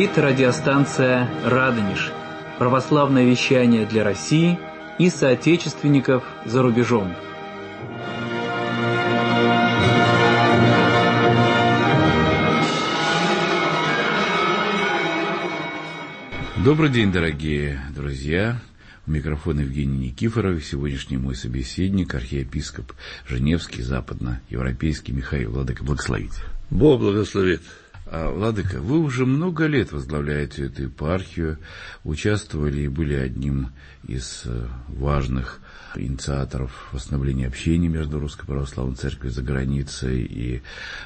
говорит радиостанция «Радонеж». Православное вещание для России и соотечественников за рубежом. Добрый день, дорогие друзья. У микрофона Евгений Никифоров. Сегодняшний мой собеседник, архиепископ Женевский, западноевропейский Михаил. Владыка, благословите. Бог благословит. Владыка, вы уже много лет возглавляете эту епархию, участвовали и были одним из важных инициаторов восстановления общения между Русской Православной Церковью за границей и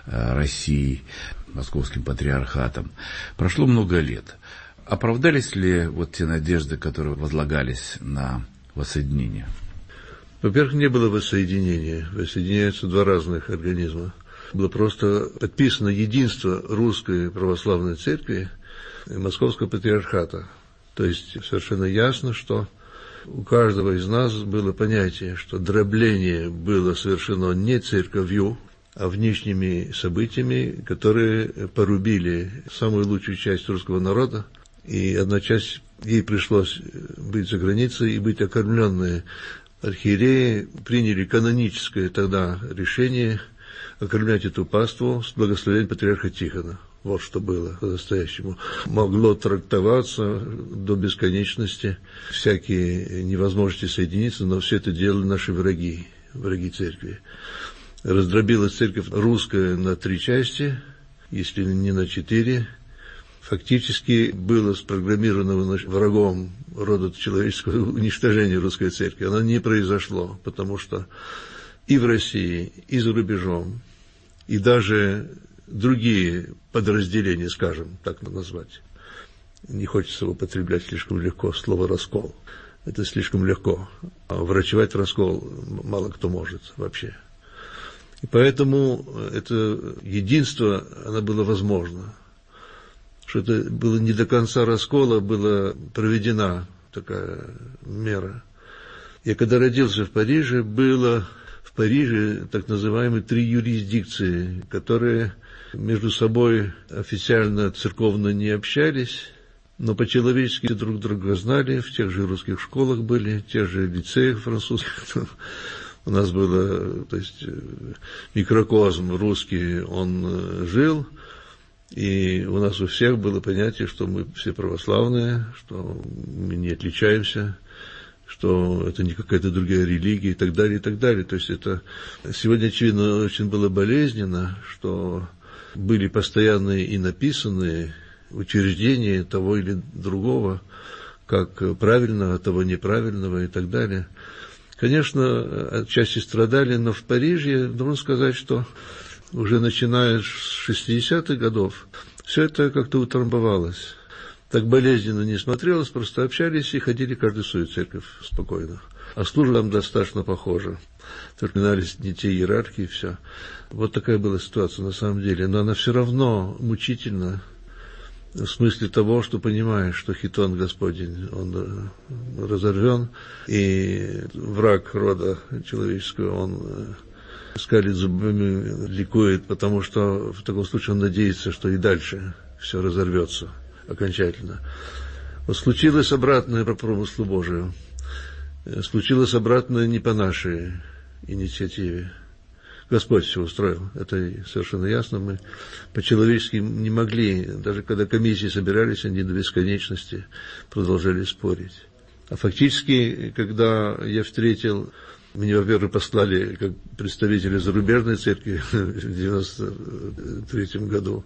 Россией, Московским Патриархатом. Прошло много лет. Оправдались ли те надежды, которые возлагались на воссоединение? Во-первых, не было воссоединения. Воссоединяются два разных организма. Было просто подписано единство Русской Православной Церкви и Московского Патриархата. То есть совершенно ясно, что у каждого из нас было понятие, что дробление было совершено не церковью, а внешними событиями, которые порубили самую лучшую часть русского народа. И одна часть, ей пришлось быть за границей и быть окормленной. Архиереи приняли каноническое тогда решение окормлять эту паству с благословения патриарха Тихона. Вот что было по-настоящему. Могло трактоваться до бесконечности всякие невозможности соединиться, но все это делали наши враги церкви. Раздробилась церковь русская на 3 части, если не на 4. Фактически было спрограммировано врагом рода человеческого уничтожения русской церкви. Оно не произошло, потому что и в России, и за рубежом, и даже другие подразделения, скажем, так назвать, не хочется употреблять слишком легко слово «раскол». Это слишком легко. А врачевать раскол мало кто может вообще. И поэтому это единство, оно было возможно. Что это было не до конца раскола, была проведена такая мера. Я когда родился в Париже, было в Париже так называемые 3 юрисдикции, которые между собой официально церковно не общались, но по-человечески друг друга знали, в тех же русских школах были, в тех же лицеях французских. У нас было, то есть микрокосм русский, он жил. И у нас у всех было понятие, что мы все православные, что мы не отличаемся, что это не какая-то другая религия и так далее, и так далее. То есть это сегодня, очевидно, очень было болезненно, что были постоянные и написанные учреждения того или другого, как правильного, того неправильного и так далее. Конечно, отчасти страдали, но в Париже, должен сказать, что уже начиная с 60-х годов, все это как-то утрамбовалось. Так болезненно не смотрелось, просто общались и ходили каждый в свою церковь спокойно. А служба там достаточно похожа. Терминались не те иерархии, все. Вот такая была ситуация на самом деле. Но она все равно мучительна в смысле того, что понимаешь, что хитон Господень, он разорвен, и враг рода человеческого, он скалит зубами, ликует, потому что в таком случае он надеется, что и дальше все разорвется окончательно. Вот случилось обратное по промыслу Божию. Случилось обратное не по нашей инициативе. Господь все устроил, это совершенно ясно. Мы по-человечески не могли, даже когда комиссии собирались, они до бесконечности продолжали спорить. А фактически, когда я встретил, меня, во-первых, послали как представителя зарубежной церкви в 1993 году.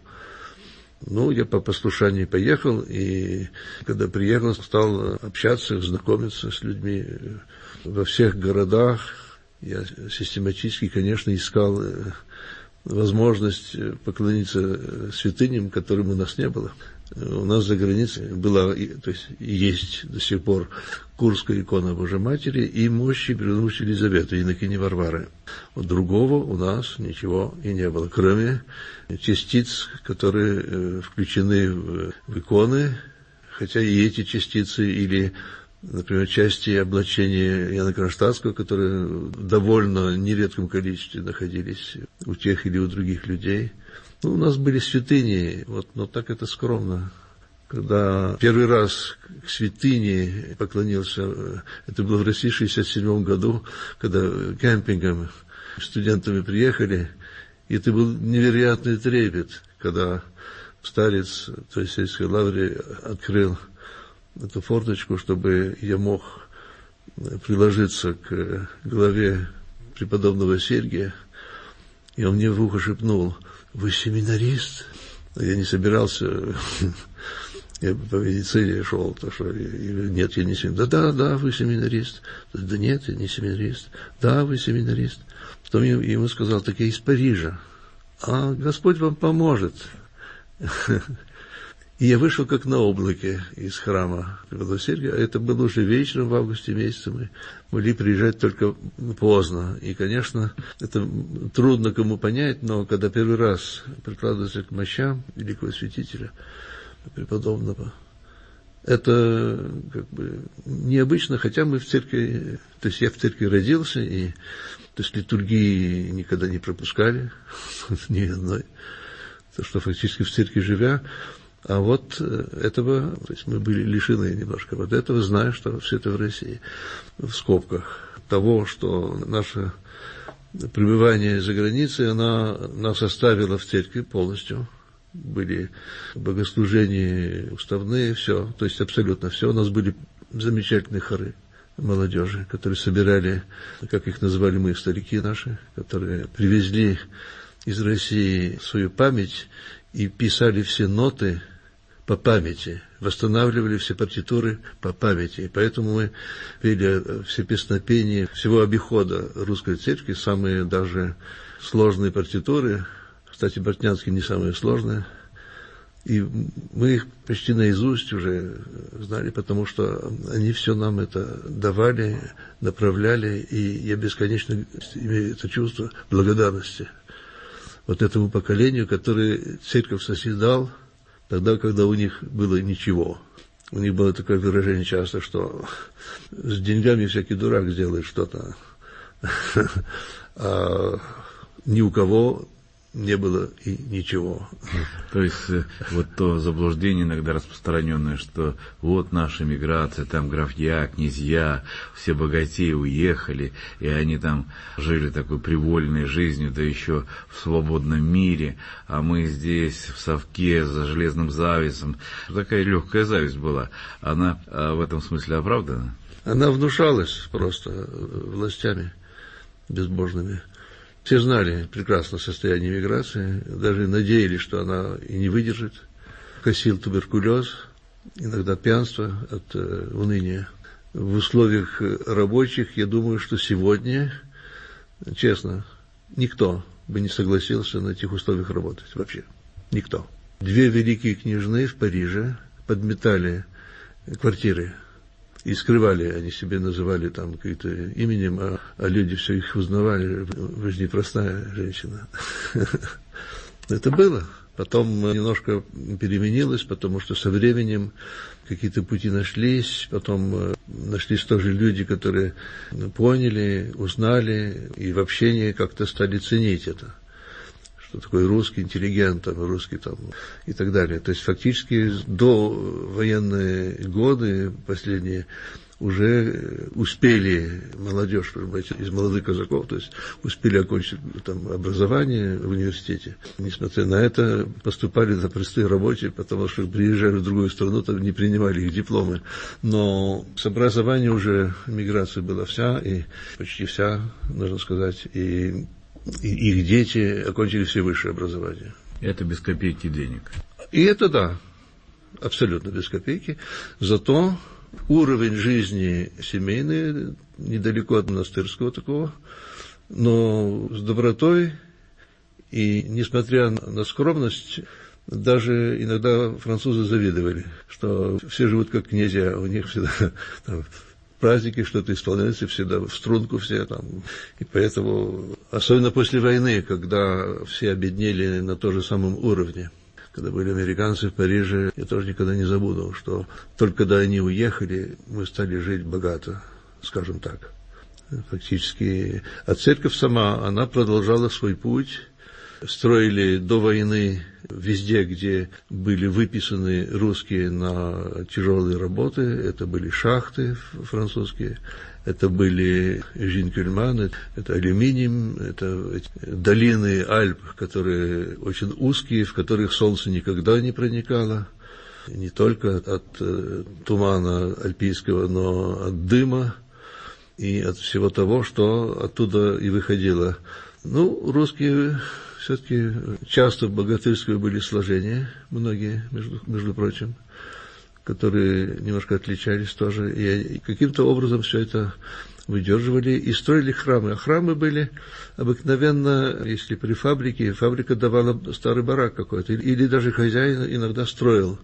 Я по послушанию поехал, и когда приехал, стал общаться, знакомиться с людьми во всех городах. Я систематически, конечно, искал возможность поклониться святыням, которым у нас не было. У нас за границей была, то есть есть до сих пор Курская икона Божьей Матери и мощи предмущи Елизаветы, инокини Варвары. Вот другого у нас ничего и не было, кроме частиц, которые включены в иконы, хотя и эти частицы или, например, части облачения Иоанна Кронштадтского, которые в довольно нередком количестве находились у тех или у других людей. У нас были святыни, но так это скромно, когда первый раз к святыне поклонился, это было в России в 1967 году, когда кемпингом студентами приехали, и это был невероятный трепет, когда старец той сельской лавры открыл эту форточку, чтобы я мог приложиться к голове преподобного Сергия, и он мне в ухо шепнул: «Вы семинарист?» Я не собирался, я по медицине шел, то что нет, я не семинарист. Да, вы семинарист. Да нет, я не семинарист. Да, вы семинарист. Потом я ему сказал: так я из Парижа. А Господь вам поможет. И я вышел как на облаке из храма преподобного Сергия. Это было уже вечером, в августе месяце. Мы могли приезжать только поздно. И, конечно, это трудно кому понять, но когда первый раз прикладывается к мощам великого святителя, преподобного, это как бы необычно, хотя мы в церкви, то есть я в церкви родился, и то есть литургии никогда не пропускали, ни одной, то что фактически в церкви живя. А вот этого, то есть мы были лишены немножко вот этого, зная, что все это в России, в скобках того, что наше пребывание за границей, она нас оставила в церкви полностью. Были богослужения уставные, все, то есть абсолютно все. У нас были замечательные хоры молодежи, которые собирали, как их называли мы, старики наши, которые привезли из России свою память и писали все ноты по памяти, восстанавливали все партитуры по памяти. И поэтому мы пели все песнопения всего обихода русской церкви, самые даже сложные партитуры. Кстати, бортнянские не самые сложные. И мы их почти наизусть уже знали, потому что они все нам это давали, направляли, и я бесконечно имею это чувство благодарности вот этому поколению, которое церковь созидал тогда, когда у них было ничего. У них было такое выражение часто, что с деньгами всякий дурак сделает что-то, а ни у кого не было и ничего. То есть вот то заблуждение иногда распространенное, что вот наша миграция, там графья, князья, все богатеи уехали, и они там жили такой привольной жизнью, да еще в свободном мире, а мы здесь в совке за железным завесом. Такая легкая зависть была. Она в этом смысле оправдана? Она внушалась просто властями безбожными. Все знали прекрасно состояние миграции, даже надеялись, что она и не выдержит. Косил туберкулез, иногда пьянство от уныния. В условиях рабочих, я думаю, что сегодня, честно, никто бы не согласился на этих условиях работать. Вообще. Никто. 2 великие княжны в Париже подметали квартиры. И скрывали, они себе называли там каким-то именем, а люди все их узнавали. Вы же не простая женщина. Это было. Потом немножко переменилось, потому что со временем какие-то пути нашлись, потом нашлись тоже люди, которые поняли, узнали, и в общении как-то стали ценить это. Что такое русский интеллигент, там, русский там, и так далее. То есть фактически до военные годы последние уже успели молодежь, из молодых казаков, то есть успели окончить там образование в университете. Несмотря на это, поступали на простые рабочие, потому что приезжали в другую страну, там не принимали их дипломы. Но с образованием уже миграция была вся, и почти вся, нужно сказать, и их дети окончили все высшее образование. Это без копейки денег. И это да, абсолютно без копейки. Зато уровень жизни семейный недалеко от монастырского такого, но с добротой, и несмотря на скромность, даже иногда французы завидовали, что все живут как князья, у них всегда там праздники, что-то исполняется, всегда в струнку все там. И поэтому, особенно после войны, когда все обеднели на том же самом уровне, когда были американцы в Париже, я тоже никогда не забуду, что только когда они уехали, мы стали жить богато, скажем так. Фактически, а церковь сама, она продолжала свой путь, строили до войны везде, где были выписаны русские на тяжелые работы. Это были шахты французские, это были Жин-Кюльман, это алюминием, это долины Альп, которые очень узкие, в которых солнце никогда не проникало. Не только от тумана альпийского, но от дыма и от всего того, что оттуда и выходило. Ну, русские все-таки часто богатырские были сложения, многие, между прочим, которые немножко отличались тоже, и каким-то образом все это выдерживали и строили храмы. А храмы были обыкновенно, если при фабрике, фабрика давала старый барак какой-то, или даже хозяин иногда строил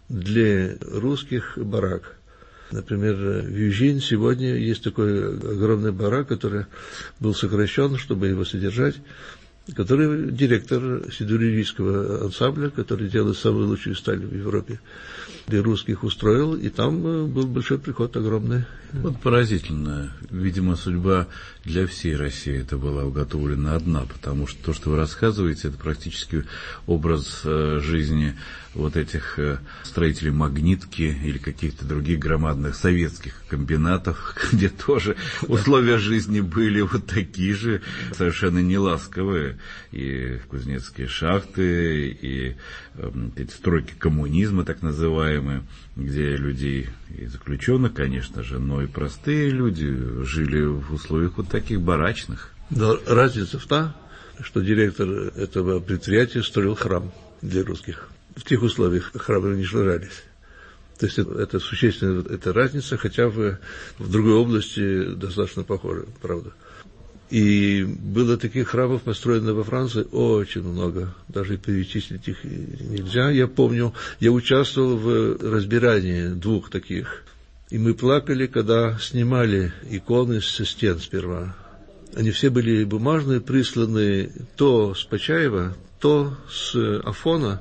для русских барак. Например, в Южин сегодня есть такой огромный барак, который был сокращен, чтобы его содержать, который директор сидурийского ансамбля, который делает самую лучшую сталь в Европе, для русских устроил, и там был большой приход огромный. Вот поразительно. Видимо, судьба для всей России это была уготовлена одна, потому что то, что вы рассказываете, это практически образ жизни вот этих строителей магнитки или каких-то других громадных советских комбинатов, где тоже условия жизни были вот такие же, совершенно неласковые. И кузнецкие шахты, и эти стройки коммунизма, так называемые, где людей, и заключенных, конечно же, но и простые люди жили в условиях вот таких барачных. Но разница в том, что директор этого предприятия строил храм для русских. В тех условиях храмы уничтожались. То есть это существенная эта разница, хотя в другой области достаточно похоже, правда. И было таких храмов построено во Франции очень много, даже перечислить их нельзя. Я помню, я участвовал в разбирании 2 таких, и мы плакали, когда снимали иконы со стен сперва. Они все были бумажные, присланы то с Почаева, то с Афона,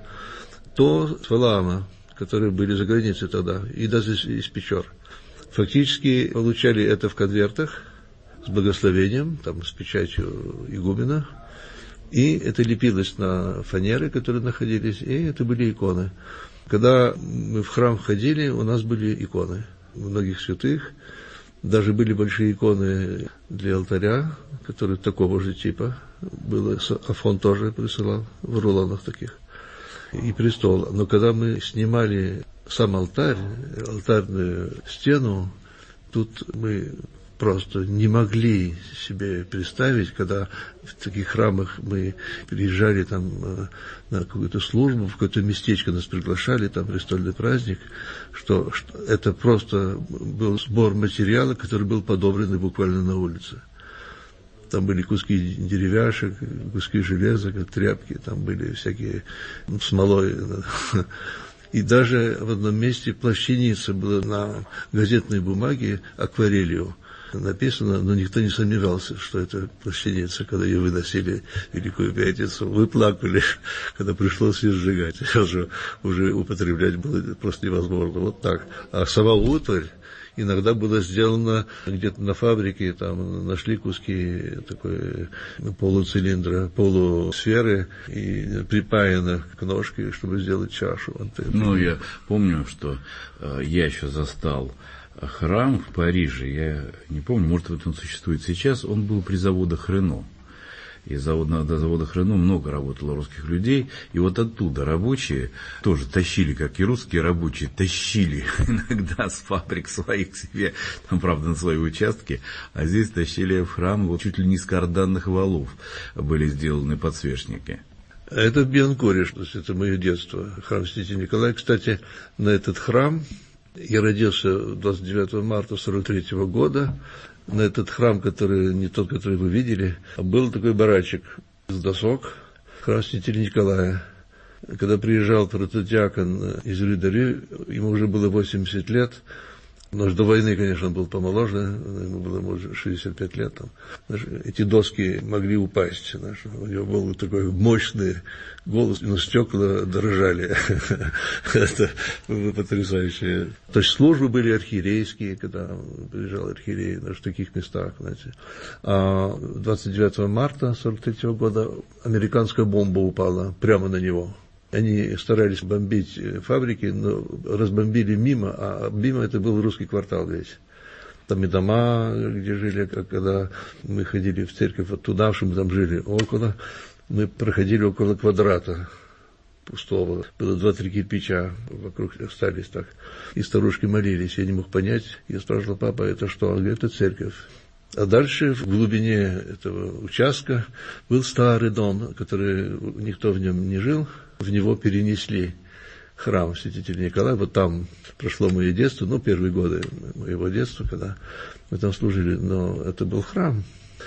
то с Валаама, которые были за границей тогда, и даже из Печор. Фактически получали это в конвертах, с благословением, там, с печатью игумена, и это лепилось на фанеры, которые находились, и это были иконы. Когда мы в храм ходили, у нас были иконы многих святых, даже были большие иконы для алтаря, которые такого же типа было, Афон тоже присылал в рулонах таких, и престол. Но когда мы снимали сам алтарь, алтарную стену, тут мы просто не могли себе представить, когда в таких храмах мы приезжали там на какую-то службу, в какое-то местечко нас приглашали, там престольный праздник, что это просто был сбор материала, который был подобран буквально на улице. Там были куски деревяшек, куски железа, тряпки, там были всякие смолой. И даже в одном месте плащаница была на газетной бумаге акварелью написано, но никто не сомневался, что это плащаница. Когда ее выносили в Великую Пятницу, вы плакали, когда пришлось ее сжигать. Уже употреблять было просто невозможно. Вот так. А сама утварь иногда была сделана где-то на фабрике, там нашли куски такой полуцилиндра, полусферы и припаяно к ножке, чтобы сделать чашу. Ну, я помню, что я еще застал храм в Париже, я не помню, может быть, он существует сейчас, он был при заводах Рено. И до заводах Рено много работало русских людей, и вот оттуда рабочие тоже тащили, как и русские рабочие, тащили иногда с фабрик своих к себе, там, правда, на свои участки, а здесь тащили в храм, вот чуть ли не из карданных валов были сделаны подсвечники. Это в Бианкоре, то есть это мое детство, храм Святителя Николая. Кстати, на этот храм я родился 29 марта 1943 года. На этот храм, который не тот, который вы видели, был такой барачек из досок, храм Святителя Николая. Когда приезжал протодиакон из Рю-де-Рю, ему уже было 80 лет, Но до войны, конечно, он был помоложе, ему было, может, 65 лет. Там. Эти доски могли упасть. У него был такой мощный голос, но стекла дрожали. Это было потрясающе. То есть службы были архиерейские, когда приезжал архиерей в таких местах. Знаете. А 29 марта 1943 года американская бомба упала прямо на него. Они старались бомбить фабрики, но разбомбили мимо, а мимо это был русский квартал весь. Там и дома, где жили, когда мы ходили в церковь, вот туда, что мы там жили, около, мы проходили около квадрата пустого. Было 2-3 кирпича, вокруг остались так. И старушки молились, я не мог понять. Я спрашивал: папа, это что? Он говорит: это церковь. А дальше в глубине этого участка был старый дом, который никто в нем не жил. В него перенесли храм святителя Николая. Вот там прошло мое детство, первые годы моего детства, когда мы там служили. Но это был храм.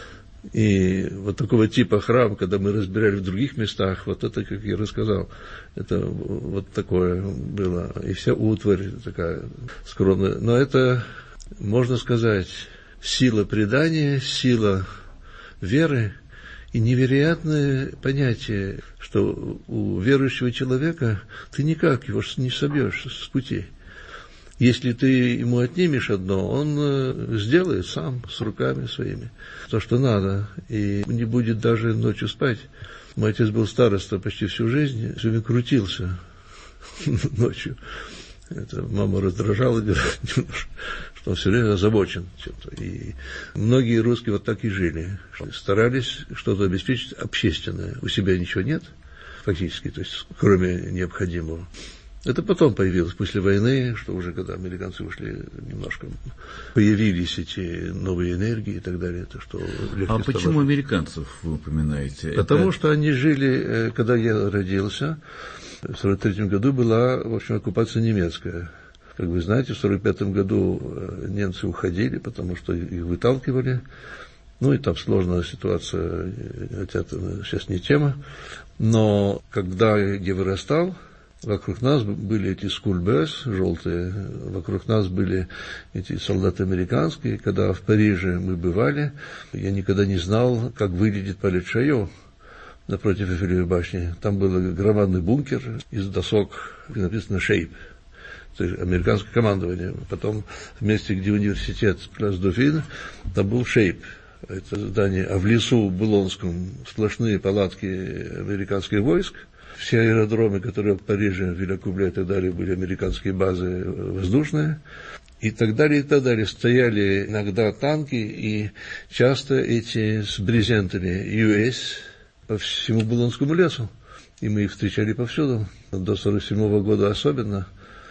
И вот такого типа храм, когда мы разбирали в других местах, вот это, как я рассказал, это вот такое было. И вся утварь такая скромная. Но это, можно сказать, сила предания, сила веры и невероятное понятие, что у верующего человека ты никак его не собьешь с пути. Если ты ему отнимешь одно, он сделает сам, с руками своими, то, что надо, и не будет даже ночью спать. Мой отец был староста почти всю жизнь, все время крутился ночью. Это мама раздражала немножко, что он все время озабочен чем-то. И многие русские вот так и жили, старались что-то обеспечить общественное. У себя ничего нет, фактически, то есть кроме необходимого. Это потом появилось, после войны, что уже когда американцы ушли, немножко появились эти новые энергии и так далее. Это что а почему американцев вы упоминаете? Потому что они жили, когда я родился, в 1943 году была, в общем, оккупация немецкая. Как вы знаете, в 1945 году немцы уходили, потому что их выталкивали. И там сложная ситуация, хотя это сейчас не тема. Но когда я вырастал, вокруг нас были эти скульбес желтые, вокруг нас были эти солдаты американские. Когда в Париже мы бывали, я никогда не знал, как выглядит Пале Шайо напротив Эйфелевой башни. Там был громадный бункер из досок, написано «Shape», то есть американское командование. Потом в месте, где университет Пляс Дофин, там был «Shape». Это здание, а в лесу Булонском сплошные палатки американских войск. Все аэродромы, которые в Париже, в Виллакубле и так далее, были американские базы воздушные. И так далее, и так далее. Стояли иногда танки, и часто эти с брезентами US по всему Булонскому лесу. И мы их встречали повсюду, до 1947 года особенно.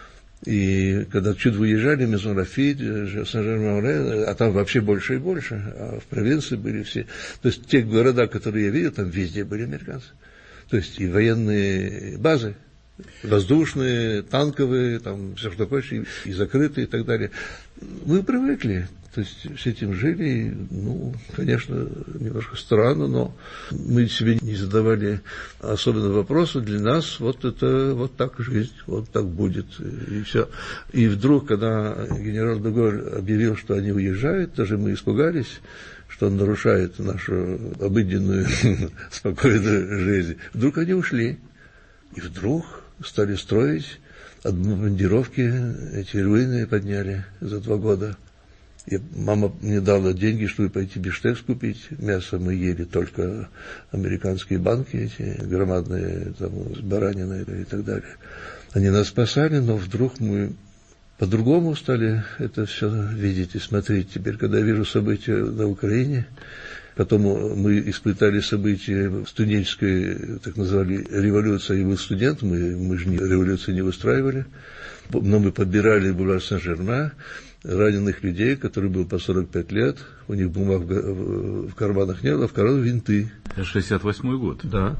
И когда чуть выезжали, Мезон-Рафит, Сен-Жермен-Оре, а там вообще больше и больше, а в провинции были все. То есть те города, которые я видел, там везде были американцы. То есть и военные базы, воздушные, танковые, там все что хочешь, и закрытые и так далее. Мы привыкли, то есть с этим жили, конечно, немножко странно, но мы себе не задавали особенного вопроса. Для нас вот это вот так жизнь, вот так будет, и все. И вдруг, когда генерал де Голь объявил, что они уезжают, даже мы испугались, что он нарушает нашу обыденную, спокойную жизнь. Вдруг они ушли, и вдруг стали строить, обмундировки, эти руины подняли за 2 года. И мама мне дала деньги, чтобы пойти бифштекс купить. Мясо мы ели только американские банки, эти громадные, там, с бараниной и так далее. Они нас спасали, но вдруг мы по-другому стали это все видеть и смотреть. Теперь, когда я вижу события на Украине, потом мы испытали события студенческой, так называли, революции. Я был студент, мы же революцию не устраивали, но мы подбирали бульвар Сен-Жермен, раненых людей, которые было по 45 лет, у них бумаг в карманах не было, а в карманах винты. Это 68-й год. Да.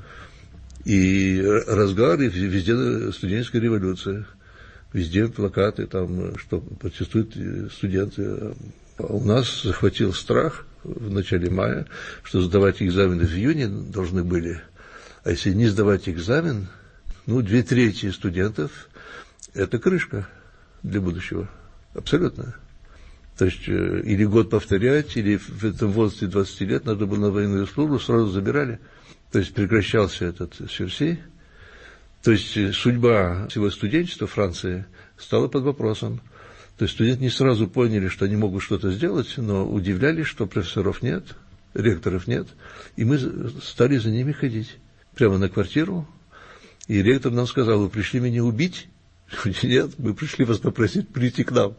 И разгар, и везде студенческая революция. Везде плакаты, там, что протестуют студенты. А у нас захватил страх в начале мая, что сдавать экзамены в июне должны были. А если не сдавать экзамен, 2/3 студентов – это крышка для будущего. Абсолютно. То есть, или год повторять, или в этом возрасте 20 лет надо было на военную службу, сразу забирали. То есть, прекращался этот сюрси. То есть, судьба всего студенчества Франции стала под вопросом. То есть, студенты не сразу поняли, что они могут что-то сделать, но удивлялись, что профессоров нет, ректоров нет. И мы стали за ними ходить. Прямо на квартиру. И ректор нам сказал: вы пришли меня убить? Нет, мы пришли вас попросить прийти к нам.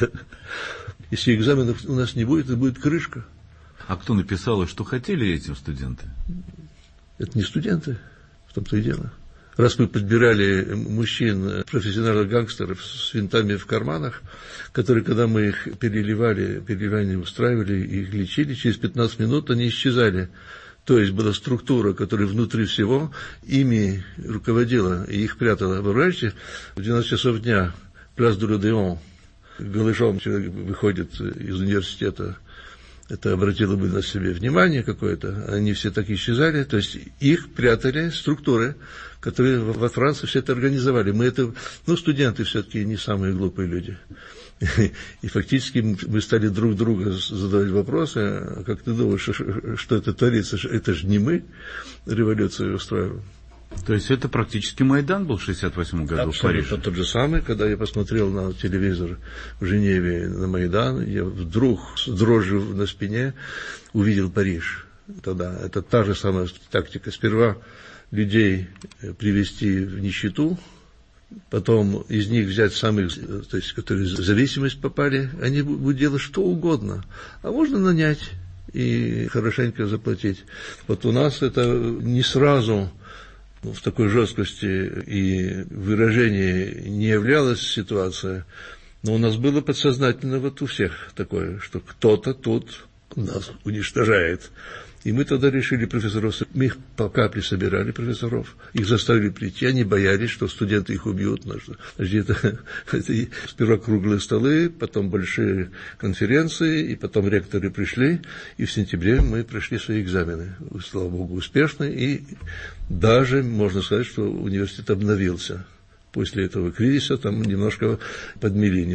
Если экзаменов у нас не будет, это будет крышка. А кто написал, и что хотели этим студенты? Это не студенты, в том-то и дело. Раз мы подбирали мужчин, профессиональных гангстеров с винтами в карманах, которые, когда мы их переливание устраивали, их лечили, через 15 минут они исчезали. То есть была структура, которая внутри всего ими руководила и их прятала. Воображаете, в 12 часов дня Пляс де Родеон, голышом человек выходит из университета, это обратило бы на себе внимание какое-то, они все так исчезали, то есть их прятали структуры, которые во Франции все это организовали. Мы это, студенты все-таки не самые глупые люди. И фактически мы стали друг друга задавать вопросы: а как ты думаешь, что это творится? Это же не мы революцию устраиваем. То есть это практически Майдан был в 1968 году в Париже? Абсолютно тот же самый. Когда я посмотрел на телевизор в Женеве на Майдан, я вдруг с дрожью на спине увидел Париж. Тогда это та же самая тактика. Сперва людей привести в нищету, потом из них взять самых, то есть, которые в зависимость попали, они будут делать что угодно. А можно нанять и хорошенько заплатить. Вот у нас это не сразу в такой жесткости и выражении не являлась ситуация, но у нас было подсознательно вот у всех такое, что кто-то тут нас уничтожает. И мы тогда решили профессоров, мы их по капле собирали, профессоров, их заставили прийти, они боялись, что студенты их убьют. Это сперва круглые столы, потом большие конференции, и потом ректоры пришли, и в сентябре мы прошли свои экзамены, слава богу, успешно, и даже можно сказать, что университет обновился. После этого кризиса там немножко подмели,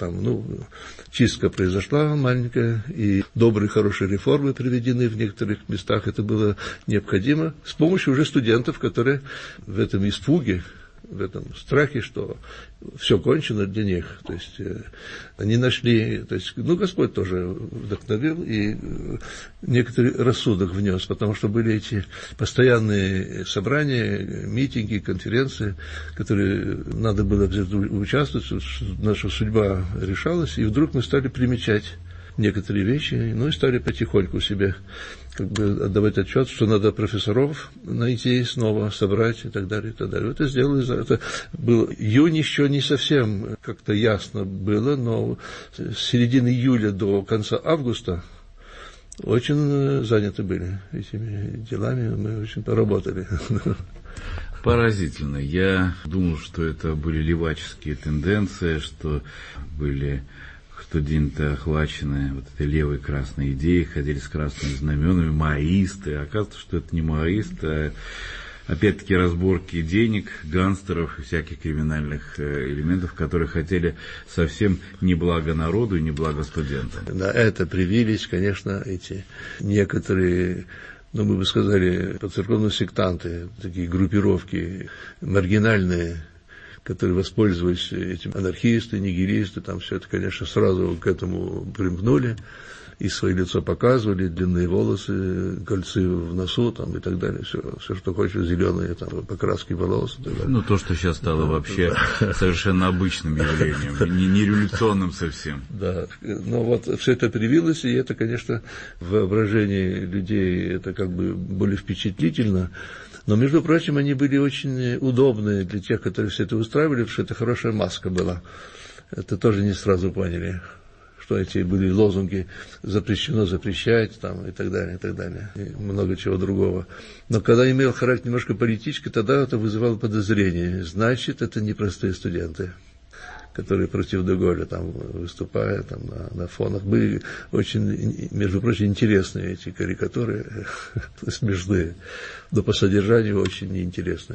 чистка произошла маленькая, и добрые, хорошие реформы приведены в некоторых местах. Это было необходимо с помощью уже студентов, которые в этом испуге, в этом страхе, что все кончено для них. То есть они нашли, Господь тоже вдохновил и некоторый рассудок внес, потому что были эти постоянные собрания, митинги, конференции, которые надо было участвовать, наша судьба решалась, и вдруг мы стали примечать некоторые вещи, и стали потихоньку себе отдавать отчет, что надо профессоров найти снова, собрать и так далее, и так далее. Это сделали, это был июнь, еще не совсем как-то ясно было, но с середины июля до конца августа очень заняты были этими делами, мы очень поработали. Поразительно. Я думал, что это были леваческие тенденции, что были студенты охвачены вот этой левой красной идеей, ходили с красными знаменами, маоисты. Оказывается, что это не маоисты, а опять-таки разборки денег, гангстеров и всяких криминальных элементов, которые хотели совсем не благо народу и не благо студентам. На это привились, конечно, эти некоторые, мы бы сказали, по-церковно-сектанты, такие группировки маргинальные, которые воспользовались этим, анархисты, нигилисты, там все это, конечно, сразу к этому примкнули, и свое лицо показывали, длинные волосы, кольцы в носу, там, и так далее, все, что хочешь, зеленые, там, покраски волос, и так далее. То, что сейчас стало вообще совершенно обычным явлением, не революционным совсем. Да, но все это привилось, и это, конечно, в воображении людей, это более впечатлительно. Но, между прочим, они были очень удобные для тех, которые все это устраивали, потому что это хорошая маска была. Это тоже не сразу поняли, что эти были лозунги «запрещено запрещать», там, и так далее, и много чего другого. Но когда имел характер немножко политический, тогда это вызывало подозрение. Значит, это не простые студенты, которые против де Голля там выступают там, на фонах. Были очень, между прочим, интересные эти карикатуры, смешные, но по содержанию очень неинтересные.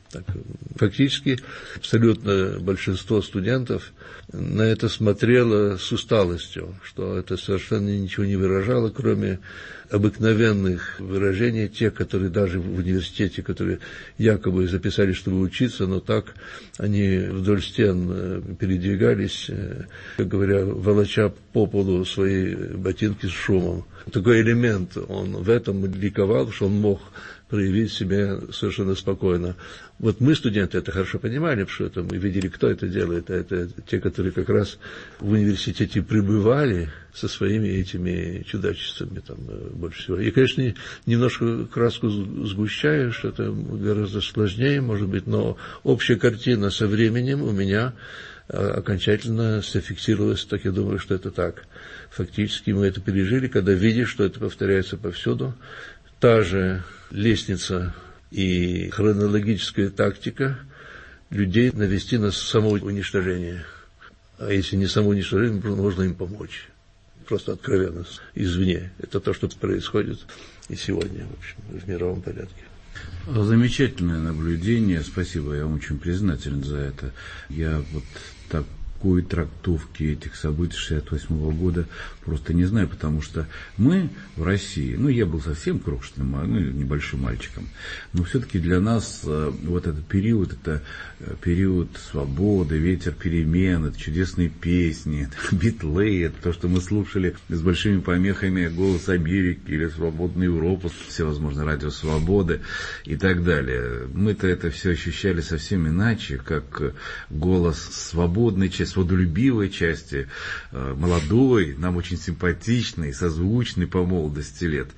Так, фактически абсолютно большинство студентов на это смотрело с усталостью, что это совершенно ничего не выражало, кроме обыкновенных выражений, тех, которые даже в университете, которые якобы записались, чтобы учиться, но так они вдоль стен передвигались, как говоря, волоча по полу свои ботинки с шумом. Такой элемент, он в этом ликовал, что он мог проявить себя совершенно спокойно. Вот мы, студенты, это хорошо понимали, потому что это мы видели, кто это делает. А это те, которые как раз в университете пребывали со своими этими чудачествами там больше всего. И, конечно, немножко краску сгущаю, что это гораздо сложнее, может быть, но общая картина со временем у меня окончательно зафиксировалась, так я думаю, что это так. Фактически мы это пережили, когда видишь, что это повторяется повсюду. Та же лестница и хронологическая тактика людей навести на самоуничтожение. А если не самоуничтожение, можно им помочь. Просто откровенно, извне. Это то, что происходит и сегодня, в общем, в мировом порядке. Замечательное наблюдение. Спасибо, я вам очень признателен за это. Я вот такой трактовки этих событий 1968 года просто не знаю, потому что мы в России, я был совсем крошечным, небольшим мальчиком, но все-таки для нас вот этот период, это период свободы, ветер перемен, это чудесные песни, это Битлы, это то, что мы слушали с большими помехами «Голос Америки» или «Свободная Европа», всевозможные радио «Свободы» и так далее. Мы-то это все ощущали совсем иначе, как голос свободной части, свободолюбивой части, молодой, нам очень симпатичный, созвучный по молодости лет.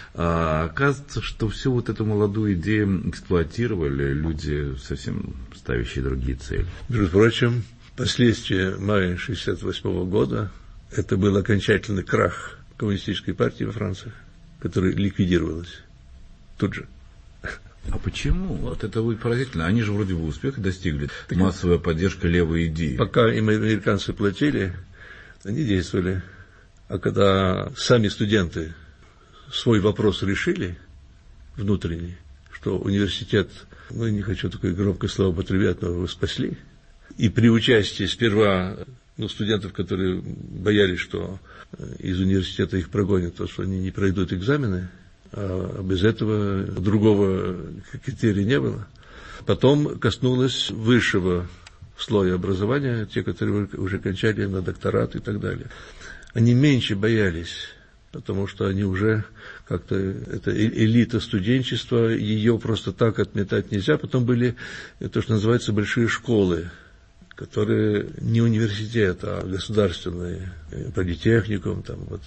А оказывается, что всю вот эту молодую идею эксплуатировали люди, совсем ставящие другие цели. Между прочим, последствия мая 1968 года это был окончательный крах коммунистической партии во Франции, которая ликвидировалась тут же. А почему? Вот это будет поразительно. Они же вроде бы успеха достигли. Массовая поддержка левой идеи. Пока им американцы платили, они действовали. А когда сами студенты свой вопрос решили, внутренний, что университет, не хочу такое громкое слово употреблять, но его спасли, и при участии сперва студентов, которые боялись, что из университета их прогонят, то, что они не пройдут экзамены, а без этого другого критерия не было. Потом коснулось высшего слоя образования, те, которые уже кончали на докторат и так далее. Они меньше боялись, потому что они уже как-то, это элита студенчества, ее просто так отметать нельзя. Потом были то, что называется большие школы, которые не университет, а государственные, политехникум,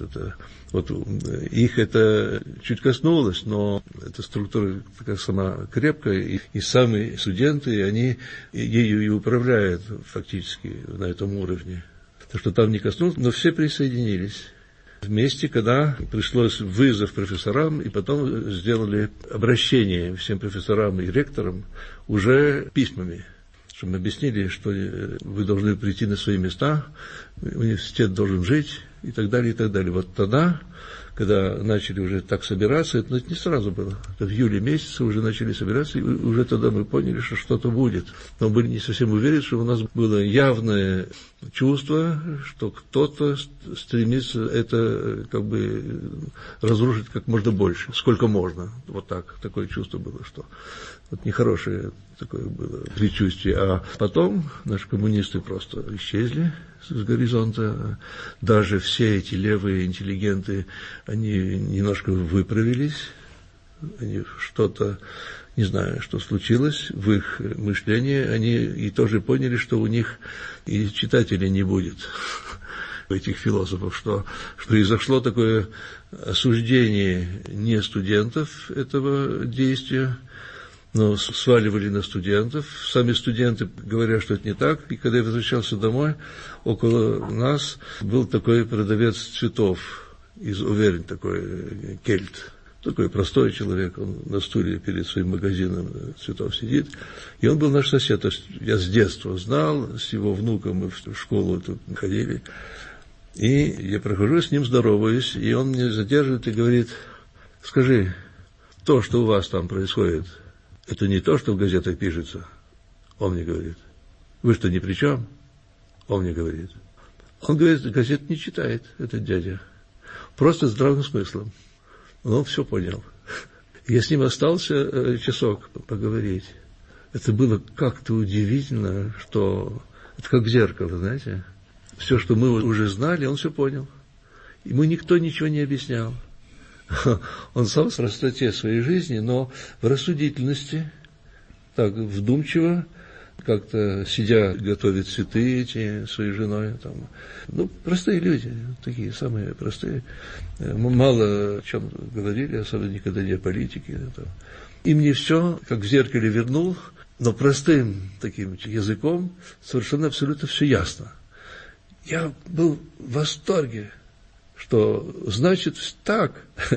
их это чуть коснулось, но эта структура такая сама крепкая, и сами студенты, они ею и управляют фактически на этом уровне. Так что там не коснулось, но все присоединились. Вместе, когда пришлось вызов профессорам, и потом сделали обращение всем профессорам и ректорам уже письмами, чтобы объяснили, что вы должны прийти на свои места, университет должен жить и так далее, и так далее. Вот тогда, когда начали уже так собираться, это не сразу было. Это в июле месяце уже начали собираться, и уже тогда мы поняли, что что-то будет. Но были не совсем уверены, что у нас было явное чувство, что кто-то стремится это разрушить как можно больше, сколько можно. Вот так, такое чувство было, что вот нехорошее такое было предчувствие. А потом наши коммунисты просто исчезли с горизонта. Даже все эти левые интеллигенты, они немножко выправились. Они что-то, не знаю, что случилось в их мышлении. Они и тоже поняли, что у них и читателей не будет, этих философов, что произошло такое осуждение не студентов этого действия, но сваливали на студентов. Сами студенты говорят, что это не так. И когда я возвращался домой, около нас был такой продавец цветов из Овернь, такой кельт. Такой простой человек, он на стуле перед своим магазином цветов сидит. И он был наш сосед. То есть я с детства знал, с его внуком мы в школу тут ходили. И я прохожу, с ним здороваюсь, и он мне задерживает и говорит: скажи, то, что у вас там происходит, Это не то, что в газетах пишется. Он мне говорит. Вы что, ни при чем? Он мне говорит. Он говорит, газет не читает, этот дядя. Просто здравым смыслом. Он все понял. Я с ним остался часок поговорить. Это было как-то удивительно, что... Это как зеркало, знаете. Все, что мы уже знали, он все понял. Ему никто ничего не объяснял. Он сам в простоте своей жизни, но в рассудительности, так вдумчиво, как-то сидя, готовит цветы эти своей женой. Там. Ну, простые люди, такие самые простые. Мало о чем говорили, особенно никогда не о политике. Там. И мне все, как в зеркале вернул, но простым таким языком совершенно абсолютно все ясно. Я был в восторге, что значит так.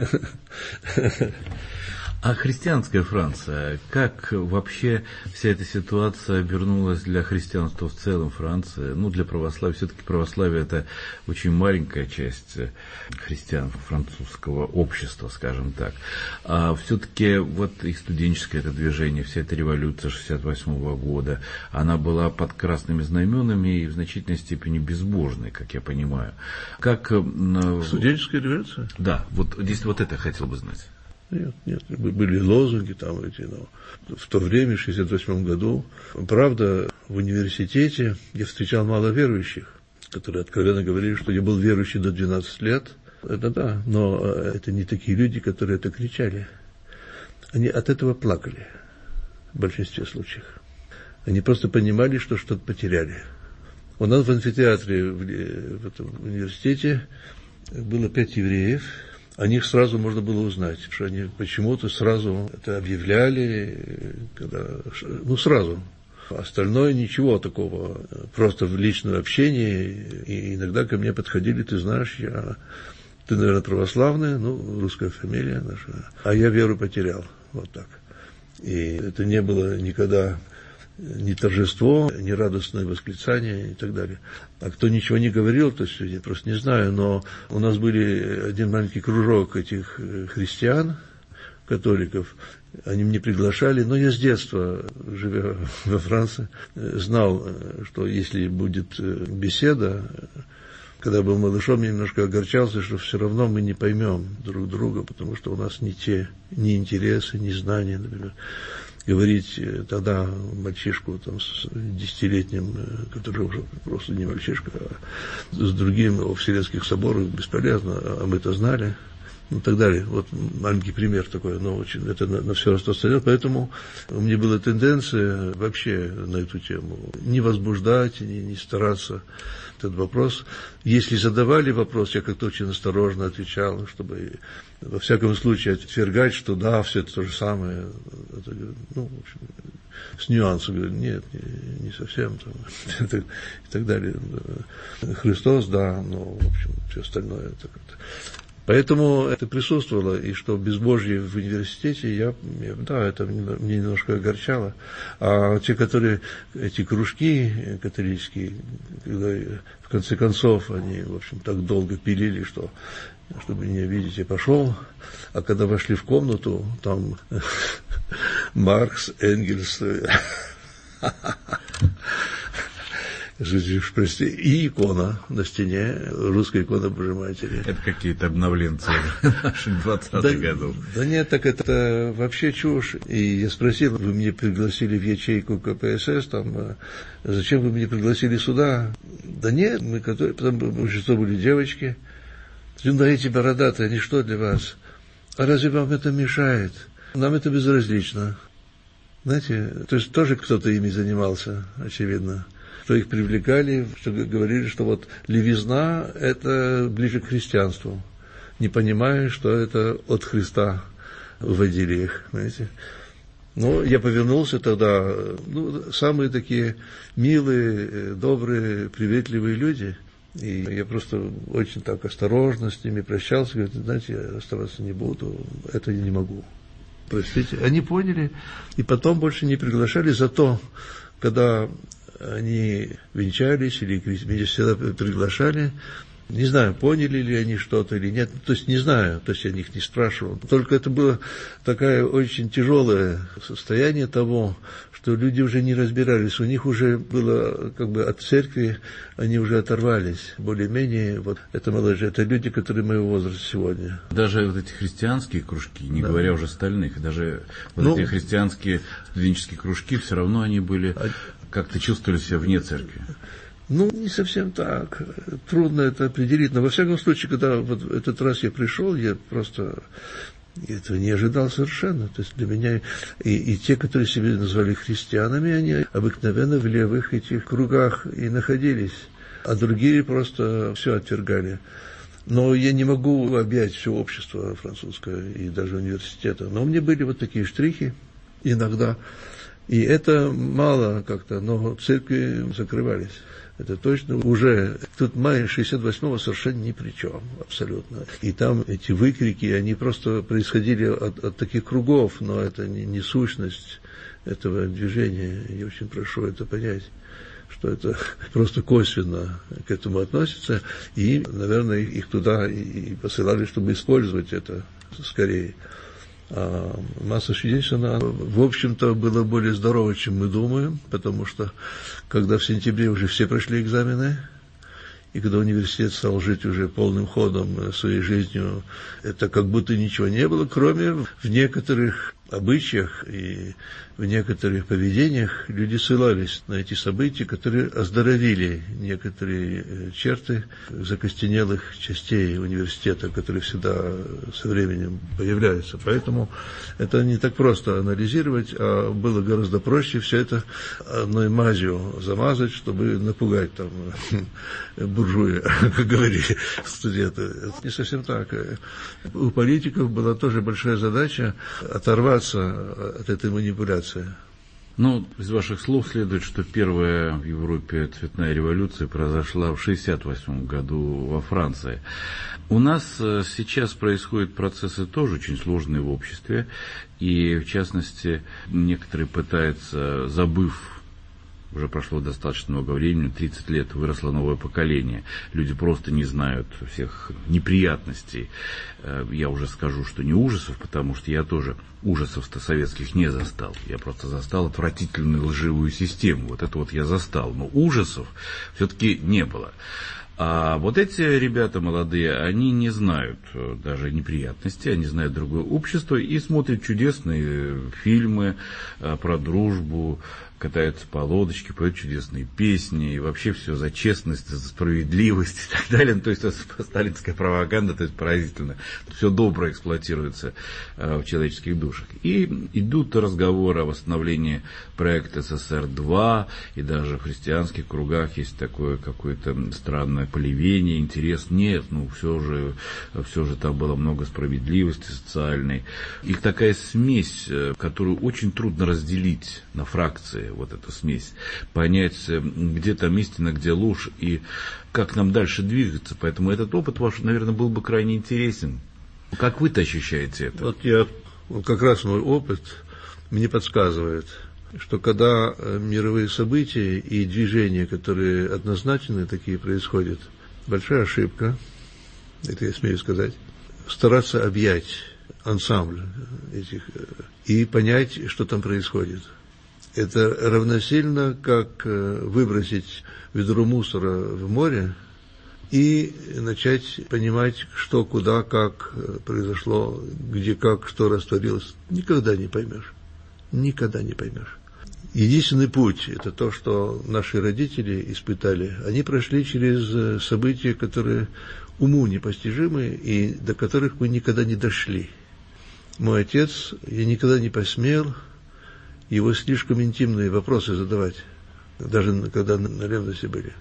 А христианская Франция, как вообще вся эта ситуация обернулась для христианства в целом Франции? Ну, для православия, все-таки православие это очень маленькая часть христиан французского общества, скажем так. А все-таки вот и студенческое это движение, вся эта революция 68 года, она была под красными знаменами и в значительной степени безбожной, как я понимаю. Как... Студенческая революция? Да, вот здесь вот это я хотел бы знать. Нет, были лозунги там эти, но в то время, в 1968 году, правда, в университете я встречал мало верующих, которые откровенно говорили, что я был верующий до 12 лет. Это да, но это не такие люди, которые это кричали. Они от этого плакали в большинстве случаев. Они просто понимали, что что-то потеряли. У нас в амфитеатре в этом университете было 5 евреев. О них сразу можно было узнать, что они почему-то сразу это объявляли, ну сразу. Остальное ничего такого, просто в личном общении. И иногда ко мне подходили, ты знаешь, ты, наверное, православный, ну, русская фамилия наша, а я веру потерял, вот так. И это не было никогда ни торжество, ни радостное восклицание и так далее. А кто ничего не говорил, то есть я просто не знаю, но у нас были один маленький кружок этих христиан, католиков, они меня приглашали, но я с детства, живя во Франции, знал, что если будет беседа, когда был малышом, я немножко огорчался, что все равно мы не поймем друг друга, потому что у нас не те, ни интересы, ни знания, например. Говорить тогда мальчишку там, с 10-летним, который уже просто не мальчишка, а с другим о Вселенских соборах бесполезно, а мы-то знали, и так далее. Вот маленький пример такой, но очень, это на все распространено, поэтому у меня была тенденция вообще на эту тему не возбуждать, не стараться этот вопрос. Если задавали вопрос, я как-то очень осторожно отвечал, чтобы во всяком случае отвергать, что да, все это то же самое. Это, ну, в общем, с нюансом, говорю, нет, не совсем, там, и так далее. Христос, да, но, в общем, все остальное это как-то. Поэтому это присутствовало, и что безбожье в университете, да, это мне немножко огорчало. А те, которые, эти кружки католические, когда, в конце концов, они, в общем, так долго пилили, что, чтобы меня видеть, я пошел. А когда вошли в комнату, там Маркс, Энгельс, и икона на стене, русская икона Божьей Матери. Это какие-то обновленцы наших 20-х годов. Да нет, так это вообще чушь. И я спросил, вы меня пригласили в ячейку КПСС, там, зачем вы меня пригласили сюда? Да нет, мы потом большинство были девочки. Ну, эти бородатые, они что для вас? А разве вам это мешает? Нам это безразлично. Знаете, то есть тоже кто-то ими занимался, очевидно. Что их привлекали, что говорили, что вот левизна – это ближе к христианству, не понимая, что это от Христа вводили их, знаете. Ну, я повернулся тогда, ну, самые такие милые, добрые, приветливые люди, и я просто очень так осторожно с ними прощался, говорю, знаете, я оставаться не буду, это я не могу. Простите. Они поняли, и потом больше не приглашали, зато, когда они венчались или меня всегда приглашали, Не знаю, поняли ли они что-то или нет, то есть не знаю, то есть я них не спрашивал. Только это было такое очень тяжелое состояние того, что люди уже не разбирались, у них уже было как бы от церкви, они уже оторвались, более-менее, вот это молодежь, это люди, которые моего возраста сегодня. Даже вот эти христианские кружки, не говоря уже остальных, даже вот эти христианские студенческие кружки, все равно они были, как-то чувствовали себя вне церкви. Не совсем так. Трудно это определить. Но во всяком случае, когда вот этот раз я пришел, я просто этого не ожидал совершенно. То есть для меня и те, которые себя назвали христианами, они обыкновенно в левых этих кругах и находились. А другие просто все отвергали. Но я не могу объять все общество французское и даже университета. Но у меня были вот такие штрихи иногда. И это мало как-то, но церкви закрывались. Это точно уже, тут май 68-го совершенно ни при чем, абсолютно. И там эти выкрики, они просто происходили от таких кругов, но это не сущность этого движения. Я очень прошу это понять, что это просто косвенно к этому относится. И, наверное, их туда и посылали, чтобы использовать это скорее. А масса свидетельств, она, в общем-то, была более здорова, чем мы думаем, потому что, когда в сентябре уже все прошли экзамены, и когда университет стал жить уже полным ходом своей жизнью, это как будто ничего не было, кроме в некоторых обычаях и в некоторых поведениях люди ссылались на эти события, которые оздоровили некоторые черты закостенелых частей университета, которые всегда со временем появляются. Поэтому это не так просто анализировать, а было гораздо проще все это одной мазью замазать, чтобы напугать там буржуя, как говорили студенты. Это не совсем так. У политиков была тоже большая задача оторваться от этой манипуляции. Из ваших слов следует, что первая в Европе цветная революция произошла в 1968 году во Франции. У нас сейчас происходят процессы тоже очень сложные в обществе, и, в частности, некоторые пытаются, забыв, уже прошло достаточно много времени, 30 лет, выросло новое поколение. Люди просто не знают всех неприятностей. Я уже скажу, что не ужасов, потому что я тоже ужасов-то советских не застал. Я просто застал отвратительную лживую систему. Вот это вот я застал. Но ужасов все-таки не было. А вот эти ребята молодые, они не знают даже неприятностей, они знают другое общество и смотрят чудесные фильмы про дружбу, катаются по лодочке, поют чудесные песни, и вообще все за честность, за справедливость и так далее. То есть сталинская пропаганда, то есть поразительно. Все доброе эксплуатируется в человеческих душах. И идут разговоры о восстановлении проекта СССР-2, и даже в христианских кругах есть такое какое-то странное полевение, интерес. Нет, все же там было много справедливости социальной. Их такая смесь, которую очень трудно разделить на фракции. Вот эту смесь, понять, где там истина, где ложь, и как нам дальше двигаться. Поэтому этот опыт ваш, наверное, был бы крайне интересен. Как вы-то ощущаете это? Как раз мой опыт мне подсказывает, что когда мировые события и движения, которые однозначные такие происходят, большая ошибка, это я смею сказать, стараться объять ансамбль этих и понять, что там происходит. Это равносильно, как выбросить ведро мусора в море и начать понимать, что, куда, как произошло, где, как, что растворилось. Никогда не поймешь. Никогда не поймешь. Единственный путь – это то, что наши родители испытали. Они прошли через события, которые уму непостижимы и до которых мы никогда не дошли. Мой отец, я никогда не посмел его слишком интимные вопросы задавать, даже когда на ревности были.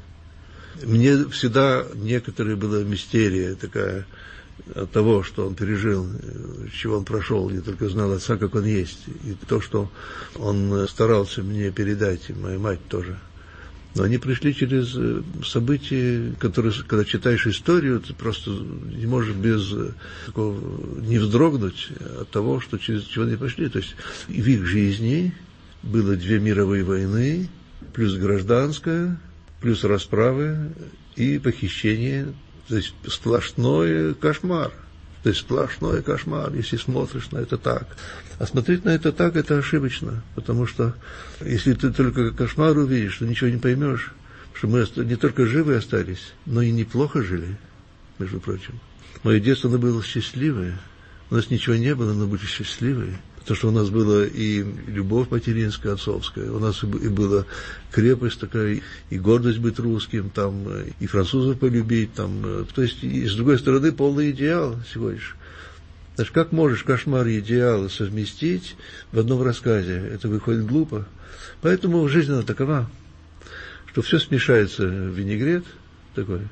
Мне всегда некоторая была мистерия такая от того, что он пережил, чего он прошел. Я только знал отца, как он есть, и то, что он старался мне передать, и моя мать тоже. Но они пришли через события, которые, когда читаешь историю, ты просто не можешь без такого не вздрогнуть от того, что через чего они прошли. То есть в их жизни было 2 мировые войны, плюс гражданская, плюс расправы и похищение То есть сплошной кошмар. То есть сплошной кошмар, если смотришь на это так. А смотреть на это так, это ошибочно. Потому что если ты только кошмар увидишь, то ничего не поймешь. Потому что мы не только живы остались, но и неплохо жили, между прочим. Мое детство, оно было счастливое. У нас ничего не было, но были счастливые. Потому что у нас была и любовь материнская, отцовская, у нас и была крепость такая, и гордость быть русским, там, и французов полюбить, там, то есть, и с другой стороны, полный идеал всего лишь. Значит, как можешь кошмар и идеалы совместить в одном рассказе? Это выходит глупо. Поэтому жизнь она такова, что все смешается в винегрет такой,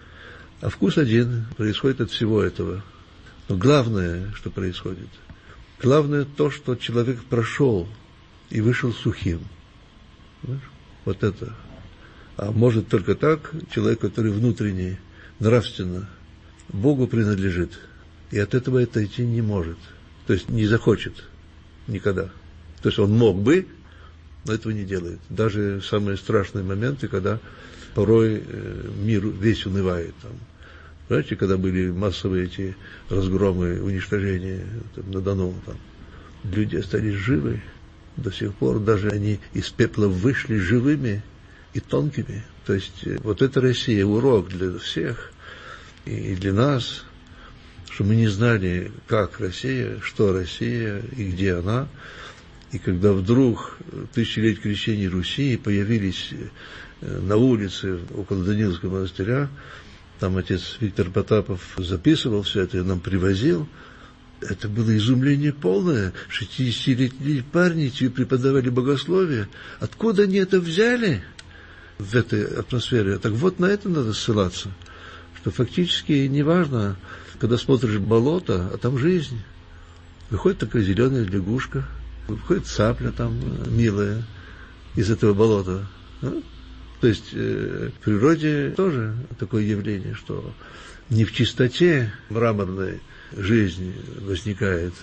а вкус один происходит от всего этого. Но главное, что происходит, главное то, что человек прошел и вышел сухим. Понимаешь? Вот это. А может только так человек, который внутренне, нравственно, Богу принадлежит, и от этого это идти не может. То есть не захочет никогда. То есть он мог бы, но этого не делает. Даже в самые страшные моменты, когда порой мир весь унывает. Там. Знаете, когда были массовые эти разгромы, уничтожения там, на Дону, там, люди остались живы до сих пор, даже они из пепла вышли живыми и тонкими. То есть вот это Россия, урок для всех и для нас, что мы не знали, как Россия, что Россия и где она. И когда вдруг тысячелетие крещения Руси появились на улице около Даниловского монастыря, там отец Виктор Потапов записывал все это и нам привозил. Это было изумление полное. 60-летние парни тебе преподавали богословие. Откуда они это взяли в этой атмосфере? Так вот на это надо ссылаться. Что фактически неважно, когда смотришь болото, а там жизнь. Выходит такая зеленая лягушка, выходит цапля там милая из этого болота. То есть в природе тоже такое явление, что не в чистоте мраморной жизнь возникает,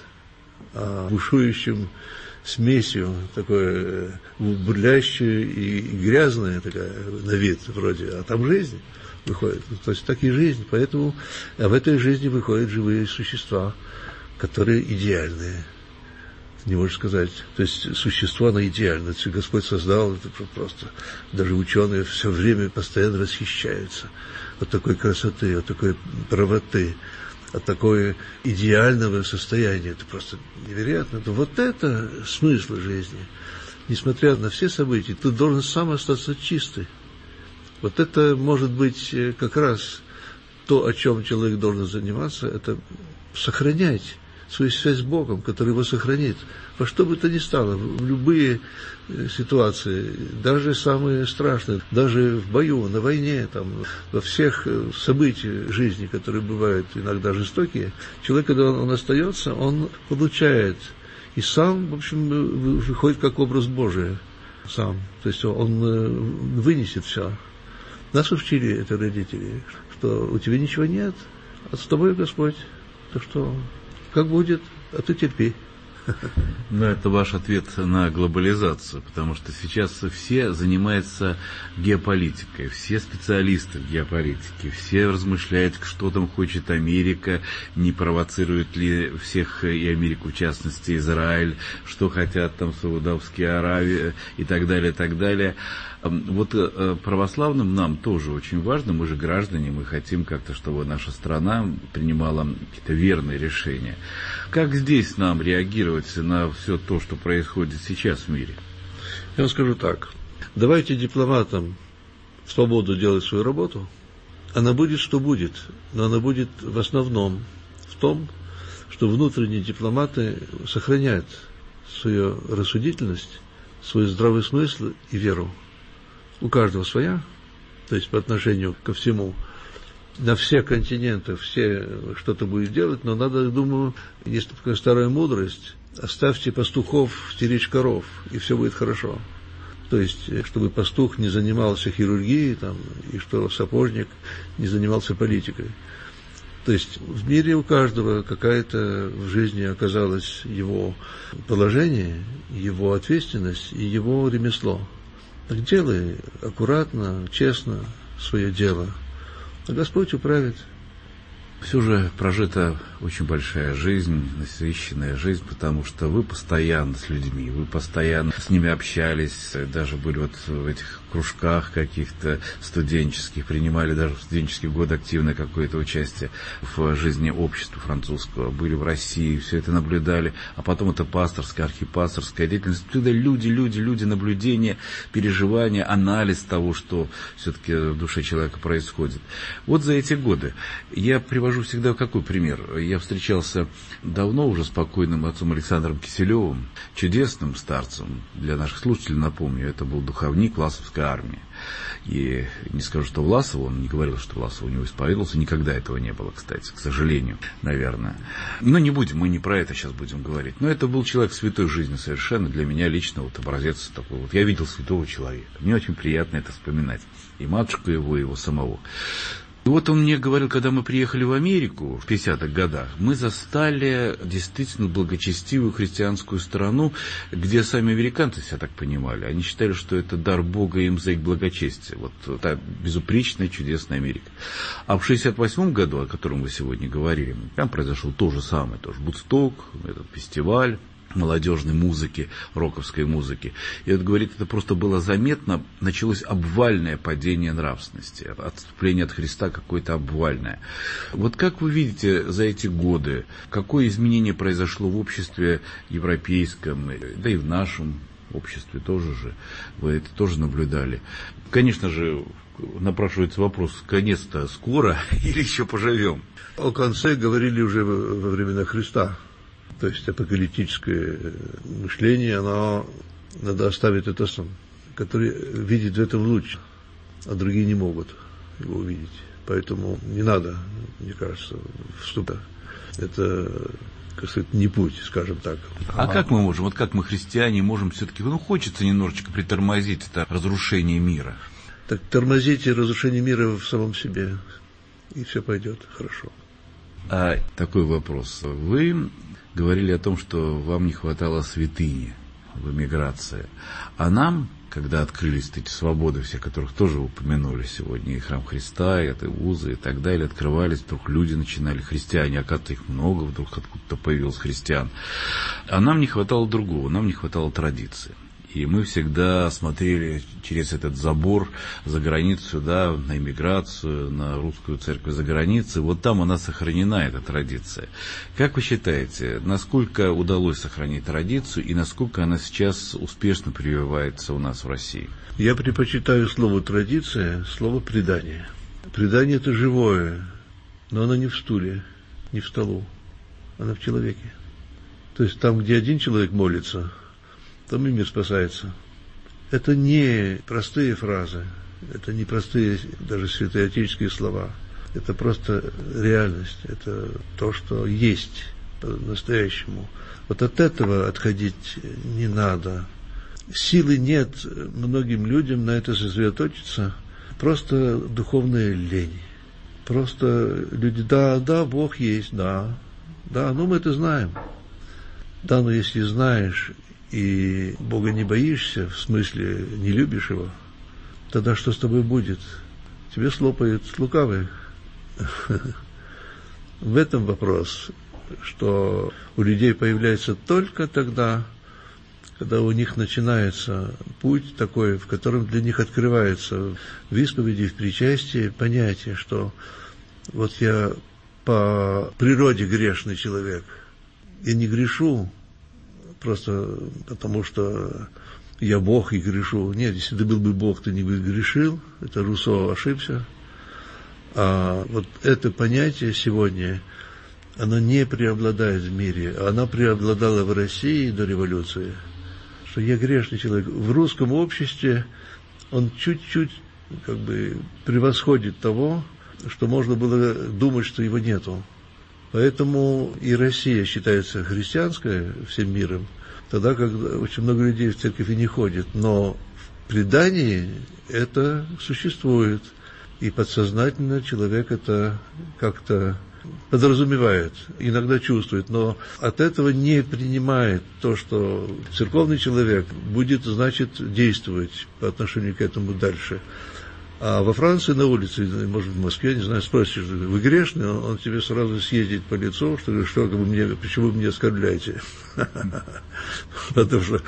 а бушующим смесью, такое бурлящее и грязное такая на вид вроде, а там жизнь выходит. То есть так и жизнь. Поэтому в этой жизни выходят живые существа, которые идеальные. Не можешь сказать. То есть существо, оно идеально. Это Господь создал, это просто даже ученые все время постоянно восхищаются от такой красоты, от такой правоты, от такой идеального состояния. Это просто невероятно. Вот это смысл жизни. Несмотря на все события, ты должен сам остаться чистый. Вот это может быть как раз то, о чем человек должен заниматься, это сохранять свою связь с Богом, который его сохранит. Во что бы то ни стало, в любые ситуации, даже самые страшные, даже в бою, на войне, там, во всех событиях жизни, которые бывают иногда жестокие, человек, когда он остается, он получает и сам, в общем, выходит как образ Божий сам. То есть он вынесет все. Нас учили это родители, что у тебя ничего нет, а с тобой Господь. Так что как будет, а ты терпи. Но это ваш ответ на глобализацию, потому что сейчас все занимаются геополитикой, все специалисты в геополитике, все размышляют, что там хочет Америка, не провоцирует ли всех и Америку, в частности Израиль, что хотят там Саудовские Аравии и так далее, и так далее. Вот православным нам тоже очень важно, мы же граждане, мы хотим как-то, чтобы наша страна принимала какие-то верные решения. Как здесь нам реагировать на все то, что происходит сейчас в мире? Я вам скажу так. Давайте дипломатам свободу делать свою работу. Она будет, что будет, но она будет в основном в том, что внутренние дипломаты сохраняют свою рассудительность, свой здравый смысл и веру. У каждого своя, то есть по отношению ко всему. На всех континентах все что-то будет делать, но надо, думаю, есть такая старая мудрость, оставьте пастухов стеречь коров, и все будет хорошо. То есть, чтобы пастух не занимался хирургией, там, и что сапожник не занимался политикой. То есть в мире у каждого какая-то в жизни оказалось его положение, его ответственность и его ремесло. Так делай аккуратно, честно свое дело. А Господь управит. Все же прожита очень большая жизнь, насыщенная жизнь, потому что вы постоянно с людьми, вы постоянно с ними общались, даже были вот в этих кружках каких-то студенческих, принимали даже в студенческие годы активное какое-то участие в жизни общества французского, были в России, все это наблюдали, а потом это пасторская, архипасторская деятельность, всегда люди, наблюдения, переживания, анализ того, что все-таки в душе человека происходит. Вот за эти годы я привожу всегда какой пример. Я встречался давно уже с покойным отцом Александром Киселевым, чудесным старцем. Для наших слушателей напомню, это был духовник Власовской армии. И не скажу, что Власов, он не говорил, что Власов у него исповедовался, никогда этого не было, кстати, к сожалению, наверное. Но не будем, мы не про это сейчас будем говорить. Но это был человек святой жизни совершенно, для меня лично вот образец такой. Вот я видел святого человека, мне очень приятно это вспоминать. И матушку его, и его самого. И вот он мне говорил, когда мы приехали в Америку в 50-х годах, мы застали действительно благочестивую христианскую страну, где сами американцы себя так понимали. Они считали, что это дар Бога им за их благочестие. Вот та безупречная, чудесная Америка. А в 68-м году, о котором вы сегодня говорили, там произошел то же самое, тоже Вудсток, этот фестиваль молодежной музыки, роковской музыки. И вот, говорит, это просто было заметно, началось обвальное падение нравственности, отступление от Христа какое-то обвальное. Вот как вы видите за эти годы, какое изменение произошло в обществе европейском, да и в нашем обществе тоже же, вы это тоже наблюдали? Конечно же, напрашивается вопрос, конец-то скоро или еще поживем? О конце говорили уже во времена Христа. То есть апокалиптическое мышление, оно надо оставить это сам, который видит в этом луч, а другие не могут его увидеть. Поэтому не надо, мне кажется, вступать. Это, как сказать, не путь, скажем так. А как мы можем, вот как мы, христиане, можем все-таки, хочется немножечко притормозить это разрушение мира? Так тормозите разрушение мира в самом себе, и все пойдет хорошо. А такой вопрос. Вы говорили о том, что вам не хватало святыни в эмиграции. А нам, когда открылись эти свободы, все которых тоже упомянули сегодня, и храм Христа, и это вузы, и так далее, открывались, вдруг люди начинали, христиане, оказывается, их много, вдруг откуда-то появилось христиан. А нам не хватало другого, нам не хватало традиции. И мы всегда смотрели через этот забор за границу, да, на эмиграцию, на русскую церковь за границей. Вот там она сохранена, эта традиция. Как вы считаете, насколько удалось сохранить традицию и насколько она сейчас успешно прививается у нас в России? Я предпочитаю слово «традиция», слово «предание». Предание – это живое, но оно не в стуле, не в столу, оно в человеке. То есть там, где один человек молится, там и мир спасается. Это не простые фразы, это не простые даже святоотеческие слова. Это просто реальность, это то, что есть по-настоящему. Вот от этого отходить не надо. Силы нет многим людям на это сосредоточиться. Просто духовная лень. Просто люди, да, Бог есть, да, мы это знаем. Да, но если знаешь и Бога не боишься, в смысле не любишь Его, тогда что с тобой будет? Тебе слопают лукавые. В этом вопрос, что у людей появляется только тогда, когда у них начинается путь такой, в котором для них открывается в исповеди, в причастии понятие, что вот я по природе грешный человек, я не грешу просто потому, что я Бог и грешу. Нет, если ты был бы Бог, ты не бы грешил. Это Руссо ошибся. А вот это понятие сегодня, оно не преобладает в мире. Оно преобладало в России до революции. Что я грешный человек. В русском обществе он чуть-чуть превосходит того, что можно было думать, что его нету. Поэтому и Россия считается христианской всем миром, тогда как очень много людей в церковь и не ходит. Но в предании это существует, и подсознательно человек это как-то подразумевает, иногда чувствует, но от этого не принимает то, что церковный человек будет, значит, действовать по отношению к этому дальше. А во Франции на улице, может, в Москве, не знаю, спросишь, вы грешный, он тебе сразу съездит по лицу, что вы почему вы меня оскорбляете? Потому что,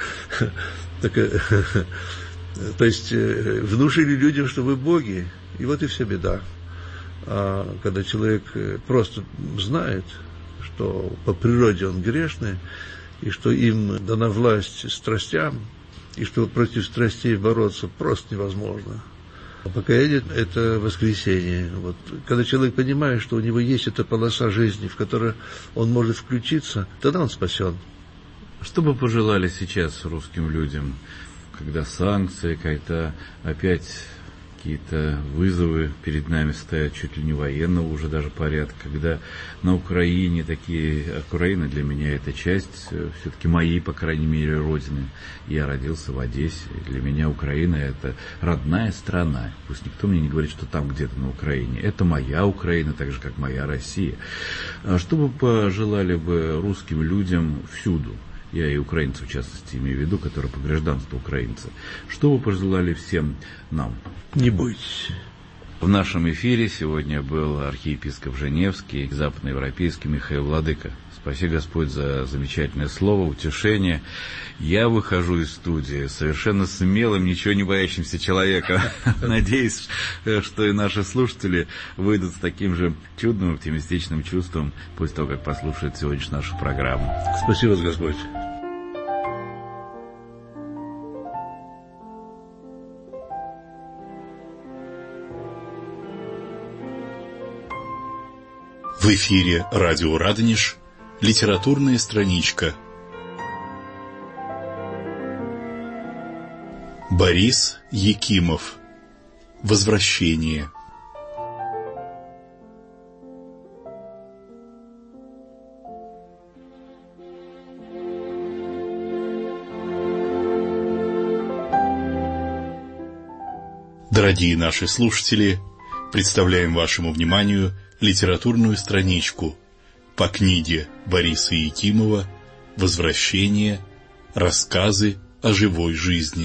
то есть, внушили людям, что вы боги, и вот и вся беда. А когда человек просто знает, что по природе он грешный, и что им дана власть страстям, и что против страстей бороться просто невозможно. А покаяние – это воскресение. Вот. Когда человек понимает, что у него есть эта полоса жизни, в которой он может включиться, тогда он спасен. Что бы пожелали сейчас русским людям, когда санкции, когда опять какие-то вызовы перед нами стоят, чуть ли не военного уже даже порядка, когда на Украине Украина для меня это часть все-таки моей, по крайней мере, родины. Я родился в Одессе, для меня Украина это родная страна. Пусть никто мне не говорит, что там где-то на Украине. Это моя Украина, так же, как моя Россия. А что бы пожелали бы русским людям всюду? Я и украинцев, в частности, имею в виду, которые по гражданству украинцы. Что вы пожелали всем нам? Не бойтесь. В нашем эфире сегодня был архиепископ Женевский, западноевропейский Михаил Владыка. Спаси Господь за замечательное слово, утешение. Я выхожу из студии совершенно смелым, ничего не боящимся человеком. Надеюсь, что и наши слушатели выйдут с таким же чудным, оптимистичным чувством после того, как послушают сегодняшнюю нашу программу. Спасибо, Господь. В эфире радио Радонеж, литературная страничка. Борис Якимов. Возвращение. Дорогие наши слушатели, представляем вашему вниманию литературную страничку по книге Бориса Якимова «Возвращение. Рассказы о живой жизни».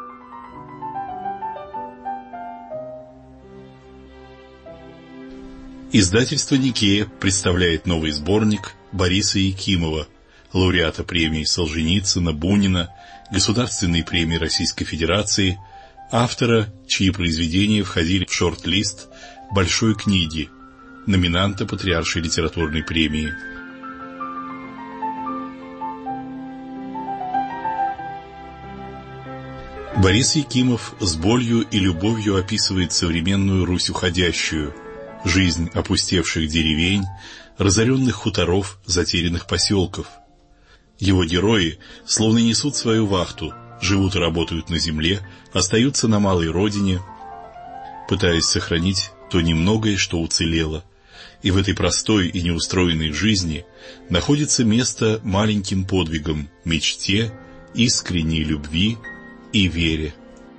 Издательство «Никея» представляет новый сборник Бориса Якимова, лауреата премий Солженицына, Бунина, Государственной премии Российской Федерации, автора, чьи произведения входили в шорт-лист Большой книги, номинанта Патриаршей литературной премии. Борис Якимов с болью и любовью описывает современную Русь уходящую, жизнь опустевших деревень, разоренных хуторов, затерянных поселков. Его герои словно несут свою вахту, живут и работают на земле, остаются на малой родине, пытаясь сохранить то немногое, что уцелело. И в этой простой и неустроенной жизни находится место маленьким подвигам, мечте, искренней любви и вере.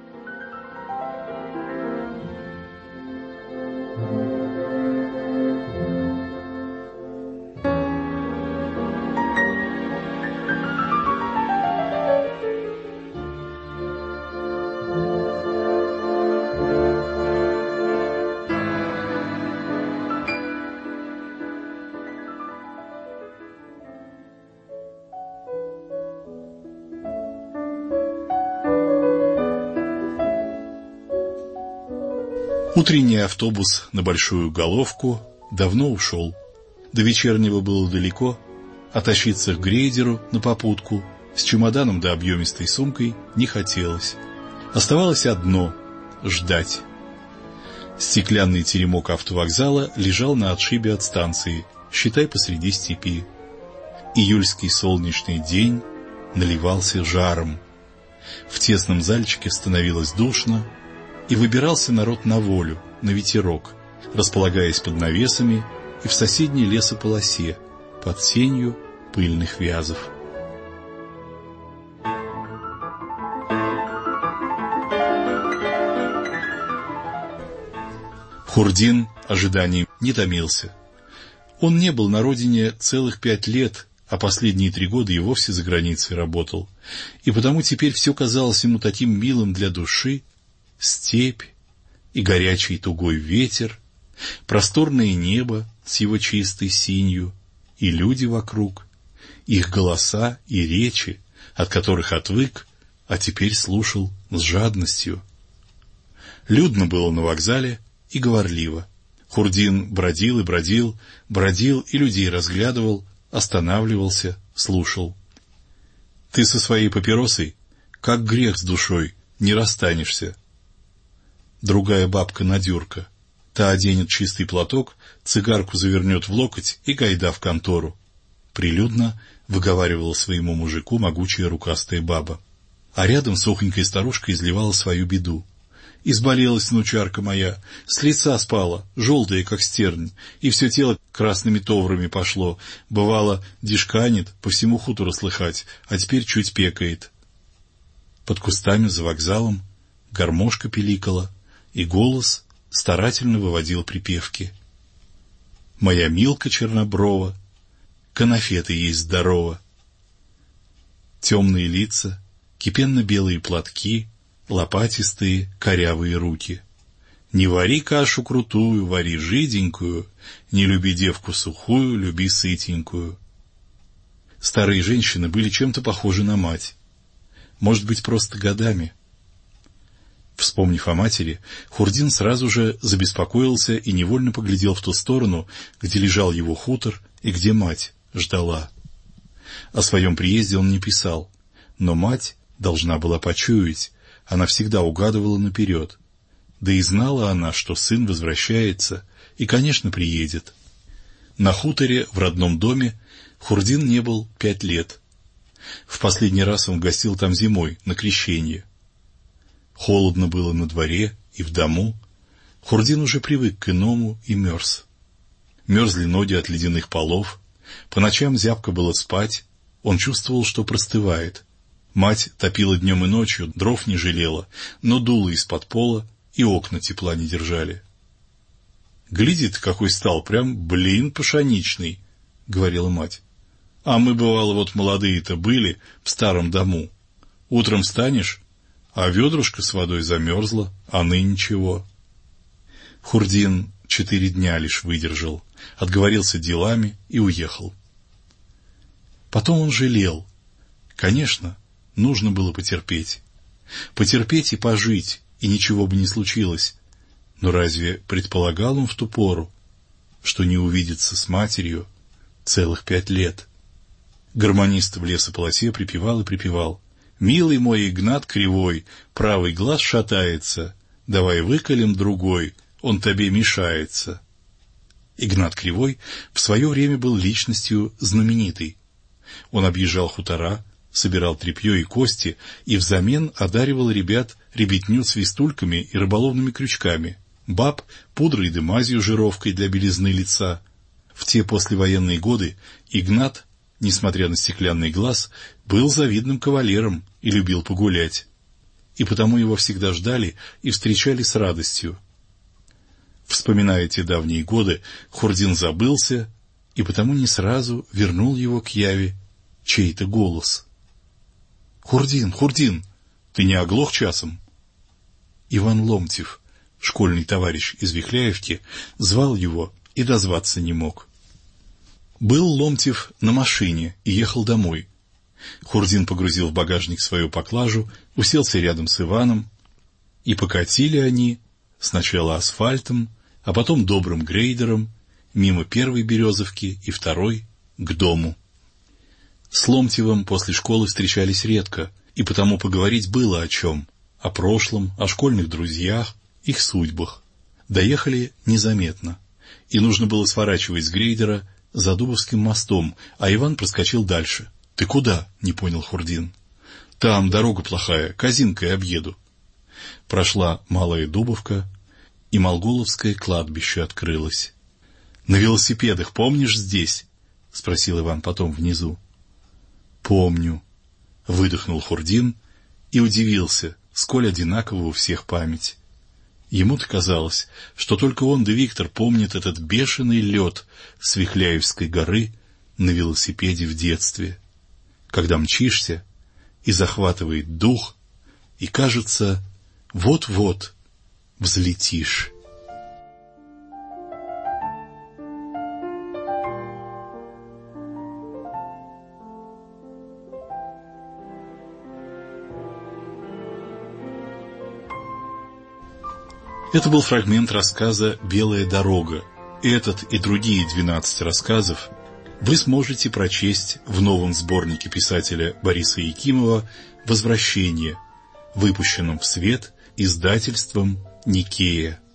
Утренний автобус на Большую Головку давно ушел. До вечернего было далеко, а тащиться к грейдеру на попутку с чемоданом да объемистой сумкой не хотелось. Оставалось одно — ждать. Стеклянный теремок автовокзала лежал на отшибе от станции, считай, посреди степи. Июльский солнечный день наливался жаром. В тесном зальчике становилось душно, и выбирался народ на волю, на ветерок, располагаясь под навесами и в соседней лесополосе, под сенью пыльных вязов. Хурдин ожиданием не томился. Он не был на родине целых 5 лет, а последние 3 года и вовсе за границей работал, и потому теперь все казалось ему таким милым для души. Степь, и горячий тугой ветер, просторное небо с его чистой синью, и люди вокруг, их голоса и речи, от которых отвык, а теперь слушал с жадностью. Людно было на вокзале и говорливо. Хурдин бродил и бродил, бродил и людей разглядывал, останавливался, слушал. Ты со своей папиросой, как грех с душой, не расстанешься. Другая бабка Надюрка, та оденет чистый платок, цигарку завернет в локоть и гайда в контору. Прилюдно выговаривала своему мужику могучая рукастая баба. А рядом сухонькая старушка изливала свою беду. Изболелась внучарка моя, с лица спала, желтая, как стернь, и все тело красными товрами пошло. Бывало, дишканет, по всему хутору слыхать, а теперь чуть пекает. Под кустами за вокзалом гармошка пиликала, и голос старательно выводил припевки. «Моя Милка черноброва, конфеты есть здорово». Темные лица, кипенно-белые платки, лопатистые корявые руки. Не вари кашу крутую, вари жиденькую, не люби девку сухую, люби сытенькую. Старые женщины были чем-то похожи на мать. Может быть, просто годами. Вспомнив о матери, Хурдин сразу же забеспокоился и невольно поглядел в ту сторону, где лежал его хутор и где мать ждала. О своем приезде он не писал, но мать должна была почуять, она всегда угадывала наперед. Да и знала она, что сын возвращается и, конечно, приедет. На хуторе в родном доме Хурдин не был 5 лет. В последний раз он гостил там зимой, на крещение. Холодно было на дворе и в дому. Хурдин уже привык к иному и мерз. Мерзли ноги от ледяных полов. По ночам зябко было спать. Он чувствовал, что простывает. Мать топила днем и ночью, дров не жалела, но дула из-под пола, и окна тепла не держали. «Глядит, какой стал, прям блин пшеничный», — говорила мать. «А мы, бывало, вот молодые-то были в старом дому. Утром встанешь, а ведрушка с водой замерзла, а ныне ничего». Хурдин 4 дня лишь выдержал, отговорился делами и уехал. Потом он жалел. Конечно, нужно было потерпеть. Потерпеть и пожить, и ничего бы не случилось. Но разве предполагал он в ту пору, что не увидится с матерью целых 5 лет? Гармонист в лесополосе припевал и припевал. «Милый мой Игнат кривой, правый глаз шатается, давай выколем другой, он тебе мешается». Игнат Кривой в свое время был личностью знаменитой. Он объезжал хутора, собирал тряпье и кости и взамен одаривал ребятню свистульками и рыболовными крючками, баб пудрой да мазью жировкой для белизны лица. В те послевоенные годы Игнат, несмотря на стеклянный глаз, был завидным кавалером и любил погулять. И потому его всегда ждали и встречали с радостью. Вспоминая те давние годы, Хурдин забылся, и потому не сразу вернул его к яве чей-то голос. «Хурдин, Хурдин, ты не оглох часом?» Иван Ломтев, школьный товарищ из Вихляевки, звал его и дозваться не мог. Был Ломтев на машине и ехал домой. Хурдин погрузил в багажник свою поклажу, уселся рядом с Иваном, и покатили они сначала асфальтом, а потом добрым грейдером, мимо первой Березовки и второй к дому. С Ломтевым после школы встречались редко, и потому поговорить было о чем: о прошлом, о школьных друзьях, их судьбах. Доехали незаметно, и нужно было сворачивать с грейдера за Дубовским мостом, а Иван проскочил дальше. «Ты куда?» — не понял Хурдин. «Там дорога плохая, Казинкой объеду». Прошла Малая Дубовка, и Молгуловское кладбище открылось. «На велосипедах, помнишь, здесь?» — спросил Иван потом внизу. «Помню», — выдохнул Хурдин и удивился, сколь одинакова у всех память. Ему-то казалось, что только он да Виктор помнит этот бешеный лед с Вихляевской горы на велосипеде в детстве, когда мчишься и захватывает дух, и кажется, вот-вот взлетишь. Это был фрагмент рассказа «Белая дорога». Этот и другие 12 рассказов вы сможете прочесть в новом сборнике писателя Бориса Якимова «Возвращение», выпущенном в свет издательством «Никея».